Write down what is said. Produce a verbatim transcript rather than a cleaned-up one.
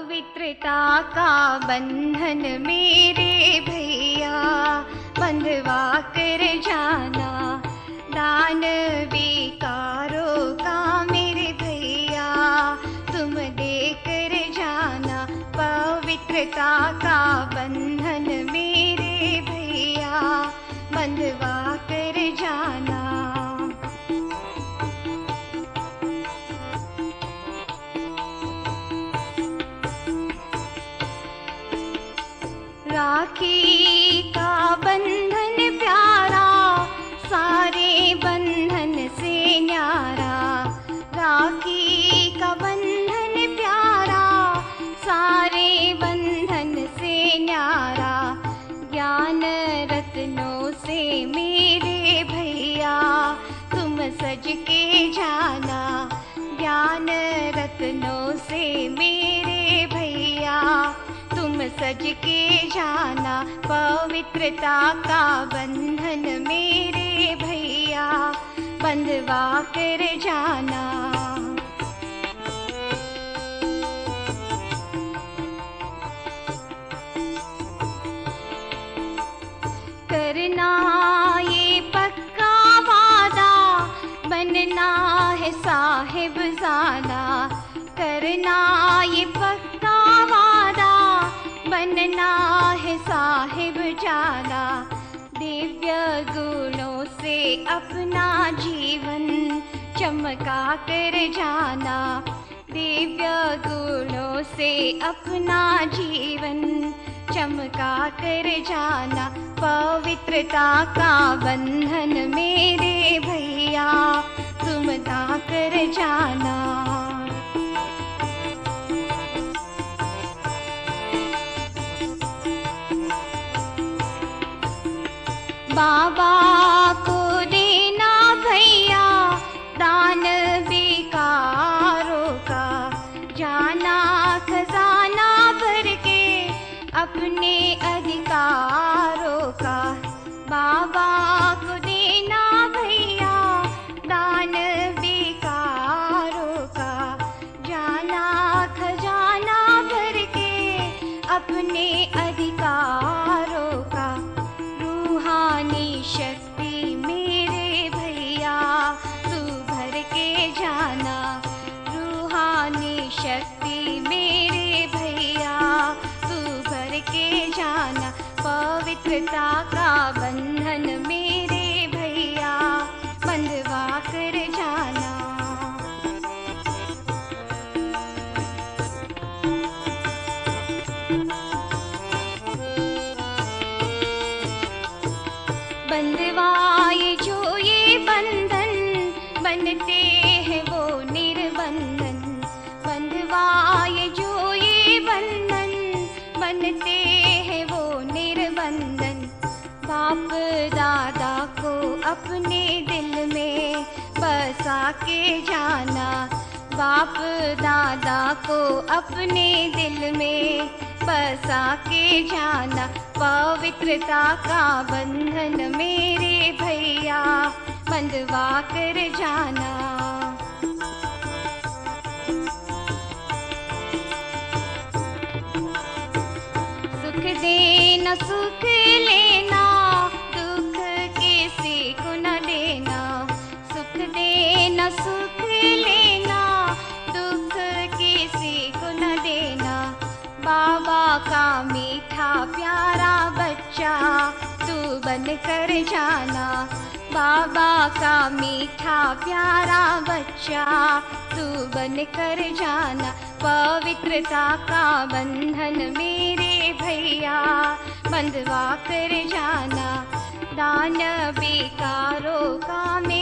पवित्रता का बंधन मेरे भैया बंधवा कर जाना, दान विकारों का मेरे भैया तुम देकर जाना। पवित्रता का बंधन मेरे भैया बंधवा कर जाना। राखी का बंधन प्यारा सारे बंधन से न्यारा, राखी का बंधन प्यारा सारे बंधन से न्यारा। ज्ञान रत्नों से मेरे भैया तुम सज के जाना, ज्ञान रत्नों से मेरे भैया तुम सज के जाना। पवित्रता का बंधन मेरे भैया बंधवा कर जाना। करना ये पक्का वादा बनना है साहिब ज़ादा, करना ये पक्का वादा बनना है साहिब ज़ादा। दिव्य गुणों से अपना जीवन चमका कर जाना, दिव्य गुणों से अपना जीवन चमका कर जाना। पवित्रता का बंधन मेरे भैया तुम दा कर जाना। बाबा को देना भैया दान विकारों का, जाना खजाना भर के अपने अधिकारों का। बाबा को देना भैया दान विकारों का, जाना खजाना भर के अपने अधिकारों का। रूहानी शक्ति मेरे भैया तू भर के जाना, रूहानी शक्ति मेरे भैया तू भर के जाना। पवित्रता का बंधन मेरे भैया बंधवा कर जाना। बंधवाए जो ये बंधन बनते हैं वो निर्बंधन, बंधवाए जो ये बंधन बनते हैं वो निर्बंधन। बाप दादा को अपने दिल में बसा के जाना, बाप दादा को अपने दिल में बसा के जाना। पवित्रता का बंधन मेरे भैया बंधवा कर जाना। सुख देना सुख लेना दुख किसी को न देना, सुख देना सुख लेना दुख किसी को न देना। बाबा का मीठा प्यारा बच्चा तू बन कर जाना, बाबा का मीठा प्यारा बच्चा तू बन कर जाना। पवित्रता का बंधन मेरे भैया बंधवा कर जाना, दान विकारों का